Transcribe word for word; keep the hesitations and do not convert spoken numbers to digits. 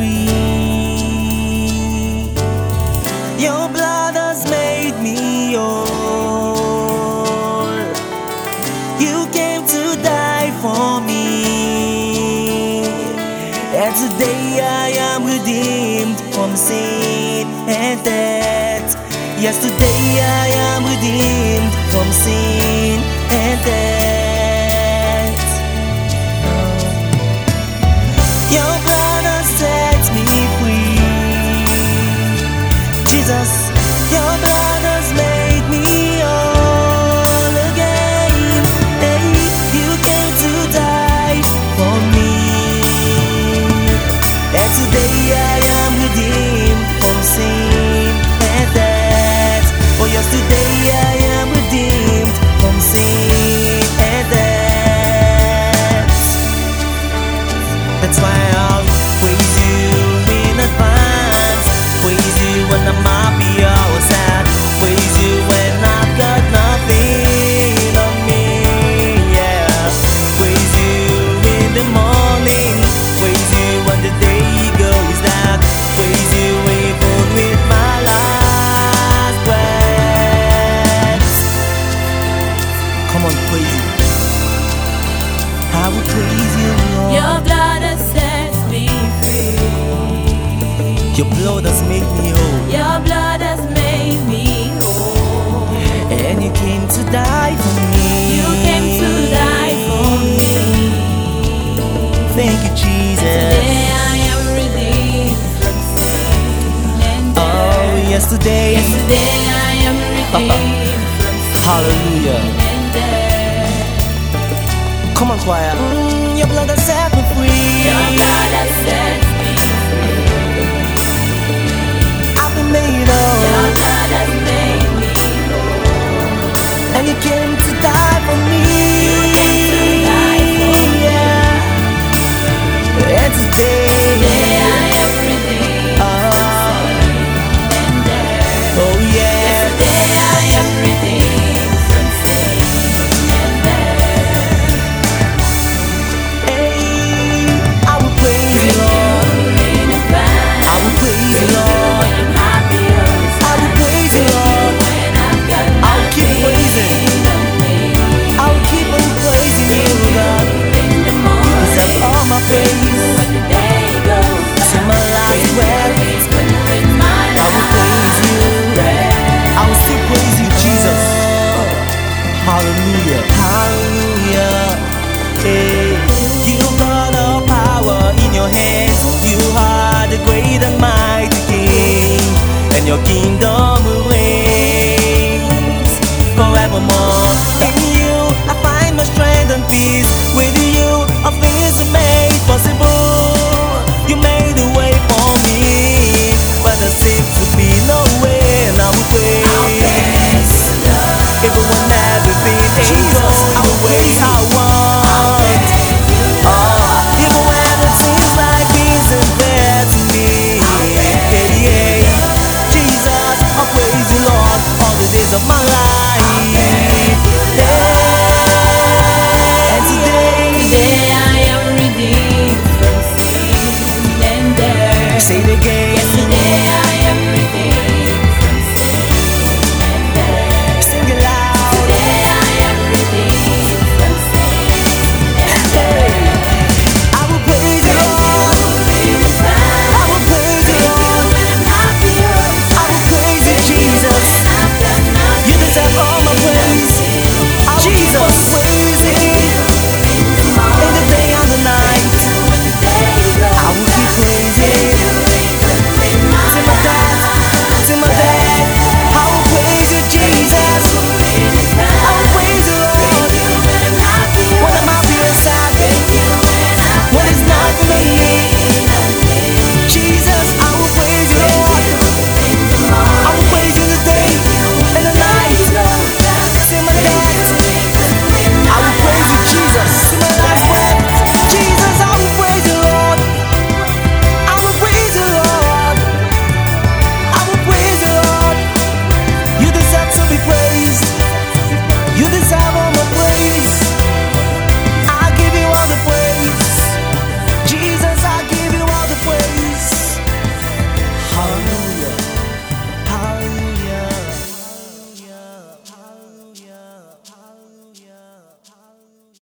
free. Your blood has made me whole. You came to die for me, and today I am redeemed from sin and death. Yesterday I am redeemed from sin and death. Your blood has set me free. Jesus, your blood has made me whole again. Hey, you came to die for me, and today I am redeemed from sin and death. For yesterday I am redeemed from sin and death. That's why I'll praise you in advance. Praise you when I'm happy or sad. Praise you when I've got nothing on me, yeah. Praise you in the morning. Praise you when the day goes dark. Praise you even with my last breath. Come on, praise you. I will praise you, Lord. Your blood has set me free. Your blood has made me whole. Your blood has made me whole. And you came to die for me. You came to die for me. Thank you, Jesus. Today I am redeemed from sin and death. Oh, yesterday. Yesterday I am redeemed from sin Hallelujah. and death. Come on, choir. Mm, your blood has set me free. Your blood has set me free. I've been made Your whole. blood has made me whole. And you came to die for me. You came to die for me. Yeah. And today. Today I am redeemed Oh, and death. oh yeah. Yesterday I am redeemed from sin and death. Hey, I will praise you, Lord. In advance, I will praise you, Lord. when I'm happy or I will praise you, Lord. when I've got I will keep praising. nothing on me. I will keep on praising you, God. In the morning, Deserve all my praise. when the day goes To my last breath, praise when with my I will praise you. I will still praise you, Jesus. Hallelujah. Hallelujah. Hey, you got all power in your hands. You are the great and mighty King, and your kingdom will reigns forevermore. In you I find my strength and peace. With you all things are made possible. You made a way for me, but there seems to be no way, and I will praise even when everything ain't going the way I want. Oh, even when it seems like it's unfair to me. Hey, yeah. Jesus, I'll praise you, Lord, all the days of my life. Yeah. And today, Today I am redeemed from sin and death. say it again. Yesterday I am redeemed from sin and death. Sing it loud. Today I am redeemed from sin and death. I will praise you, Lord. In advance, I will praise you, Lord. when I'm happy or I will praise you, Jesus. I've got nothing. You deserve all my praise. I will keep on praising in the day and the night. When the day goes, I will keep praising till my death, till my death. I will praise you, Jesus. I will praise you, Lord. when I'm happy When I'm happy and sad, when there's nothing on me, Jesus, I will praise you, Lord. I will praise you the day and the night, till my death. I will praise you, Jesus, till my last breath. Jesus, I will praise you, Lord. I will praise you, Lord. I will praise you, Lord. You deserve to be praised. You deserve